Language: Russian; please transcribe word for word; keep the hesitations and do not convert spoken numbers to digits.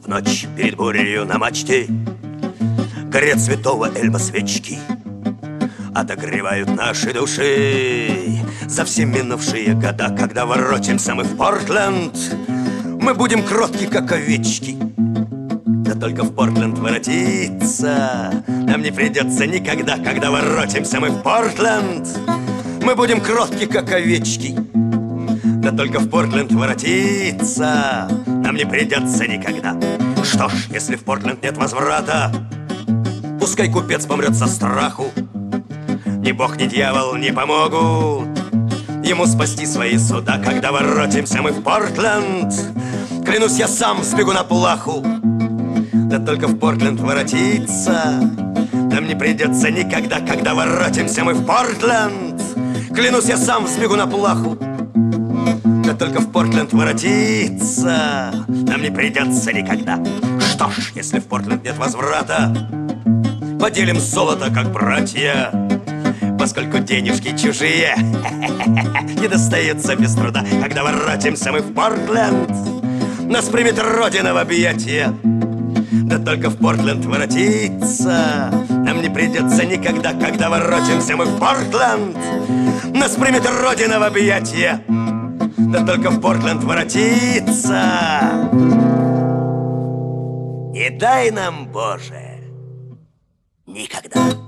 В ночь перед бурею на мачте горят святого Эльма свечки, отогревают наши души за все минувшие года. Когда воротимся мы в Портленд, мы будем кротки, как овечки. Да только в Портленд воротиться нам не придется никогда. Когда воротимся мы в Портленд, мы будем кротки, как овечки. Да только в Портленд воротиться нам не придется никогда. Что ж, если в Портленд нет возврата, пускай купец помрет со страху. Ни бог, ни дьявол не помогут ему спасти свои суда. Когда воротимся мы в Портленд, клянусь, я сам сбегу на плаху. Да только в Портленд воротиться нам не придется никогда. Когда воротимся мы в Портленд, клянусь, я сам сбегу на плаху. Да только в Портленд воротиться нам не придется никогда. Что ж, если в Портленд нет возврата, поделим золото, как братья, поскольку денежки чужие не достаются без труда. Когда воротимся мы в Портленд, нас примет Родина в объятия. Да только в Портленд воротиться нам не придется никогда. Когда воротимся мы в Портленд, нас примет Родина в объятия. Да только в Портленд воротиться не дай нам, Боже, никогда.